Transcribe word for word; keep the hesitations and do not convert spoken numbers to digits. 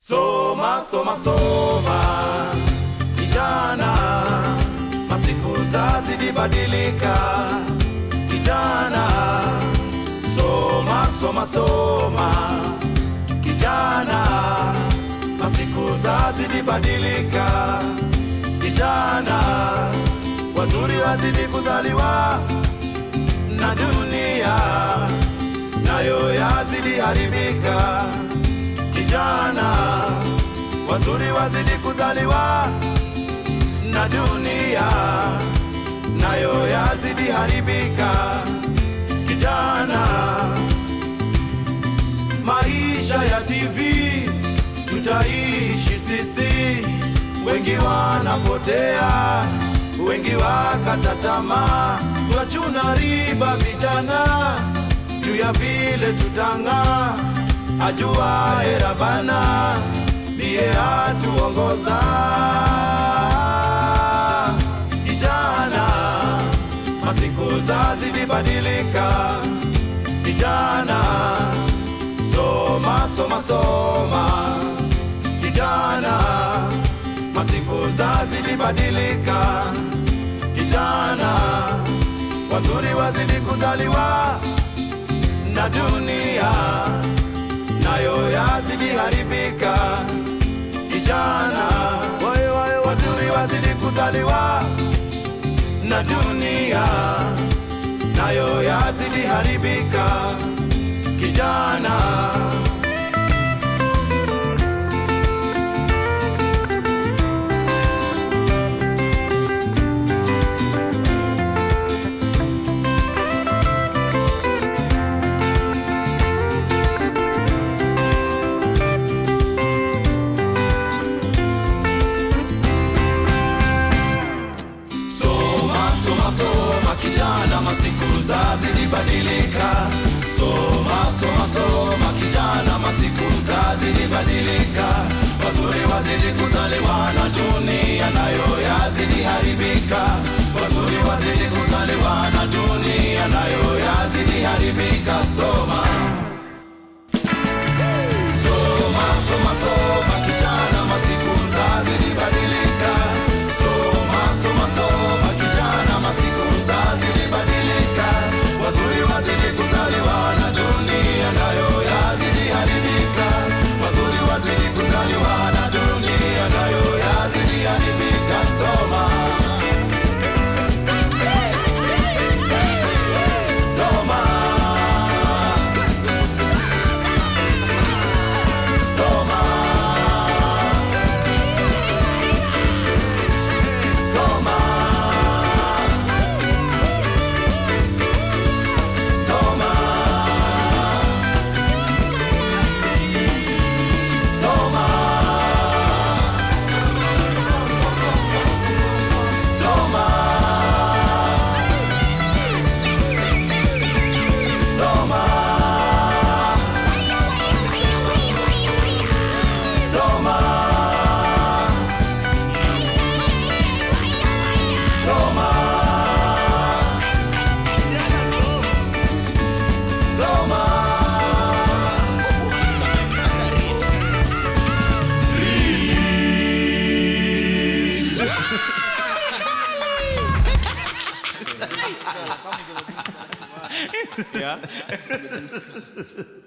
Soma, soma, soma, kijana, masiku zazidi badilika. Kijana, soma, soma, soma, kijana, masiku zazidi badilika. Kijana, wazuri wazidi kuzaliwa, na dunia nayo yazidi haribika. Kijana, wazuri wazidi kuzaliwa, na dunia nayo yazidi haribika. Kijana, maisha ya T V tutaishi sisi, wengi wanapotea, wengi wakata tamaa. Twachuna riba vijana, juu ya vile tutang'aa. Ajuaye Rabbana ndiye atuongoza. Kijana, masiku zazidi badilika. Kijana, soma, soma, soma, kijana, masiku zazidi badilika. Kijana, wazuri wazidi kuzaliwa, na dunia nayo yazidi haribika. Kijana, wazuri wazidi kuzaliwa, na dunia nayo yazidi haribika. Kijana, soma kijana, masiku zazidi badilika. Soma, soma, soma kijana, masiku zazidi badilika. Wazuri wazidi kuzaliwa, na dunia nayo yazidi haribika. Wazuri wazidi kuzaliwa, na dunia nayo yazidi haribika. Soma, soma, soma, soma kijana, masiku zazidi badilika. Soma, soma, soma kijana, masiku zazidi badilika. Wazuri wazidi kuzaliwa, na dunia nayo yazidi haribika. Wazuri wazidi kuzaliwa, na dunia nayo yazidi haribika. Soma, soma, soma, soma, Yeah.